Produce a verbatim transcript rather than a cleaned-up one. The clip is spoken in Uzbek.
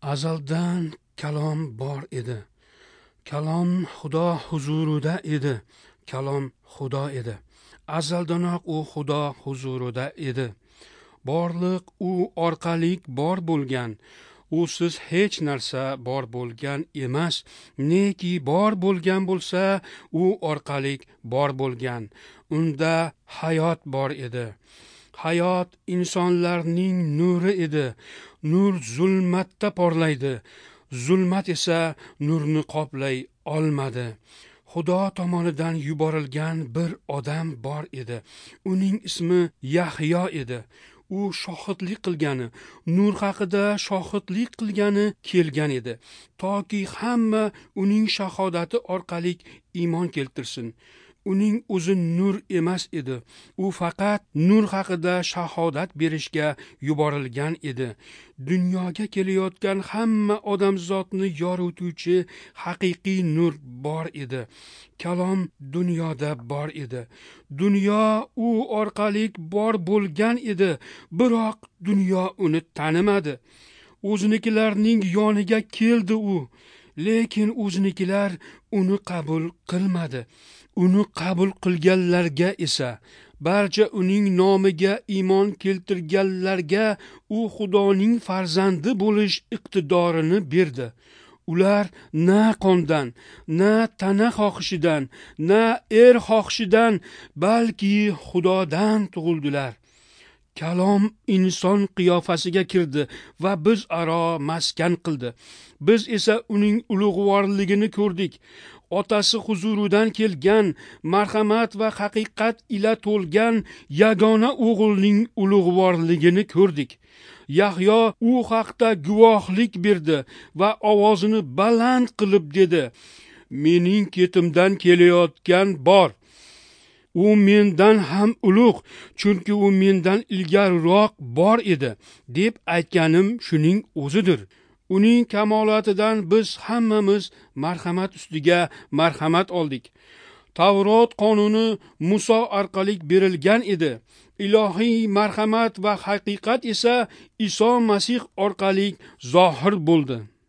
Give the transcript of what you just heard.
Azaldan kalom bor edi. Kalom Xudo huzurida edi. Kalom Xudo edi. Azaldanoq u Xudo huzurida edi. Borliq u orqali bor bo'lgan. Usiz hech narsa bor bo'lgan emas. Neki bor bo'lgan bo'lsa, u orqali bor bo'lgan. Unda hayot bor edi. Hayot insonlarning nuri edi. Nur zulmatda porlaydi. Zulmat esa nurni qoplay olmadi. Xudo tomonidan yuborilgan bir odam bor edi. Uning ismi Yahyo edi. U shohidlik qilgani, nur haqida shohidlik qilgani kelgan edi, toki hamma uning shahodati orqali iymon keltirsin. Uning o'zi nur emas edi. U faqat nur haqida shahodat berishga yuborilgan edi. Dunyoga kelayotgan hamma odamzodni yorituvchi haqiqiy nur bor edi. Kalom dunyoda bor edi. Dunyo u orqali bor bo'lgan edi, biroq dunyo uni tanimadi. O'zinikilarning yoniga keldi u, lekin o'zinikilar uni qabul qilmadi. Uni qabul qilganlarga esa, barcha uning nomiga iymon keltirganlarga u Xudoning farzandi bo'lish iqtidorini berdi. Ular na qondan, na tana xohishidan, na er xohishidan, balki Xudodan tug'ildilar. Kalom inson qiyofasiga kirdi va biz aro maskan qildi. Biz esa uning ulug'vorligini ko'rdik. Otasi huzuridan kelgan, marhamat va haqiqat ila to'lgan yagona o'g'ilning ulug'vorligini ko'rdik. Yahyo u haqda guvohlik berdi va ovozini baland qilib dedi: "Mening ketimdan kelayotgan bor. U mendan ham ulug', chunki u mendan ilgariroq bor edi" deb aytganim shuning o'zidir. Uning kamolatidan biz hammamiz marhamat ustiga marhamat oldik. Tavrot qonuni Muso orqali berilgan edi. Ilohiy marhamat va haqiqat esa Iso Masih orqali zohir bo'ldi.